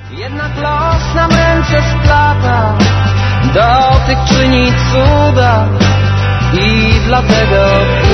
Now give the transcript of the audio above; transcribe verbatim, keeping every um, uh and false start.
Jednak los nam ręce splata, dotyk czyni cuda i dlatego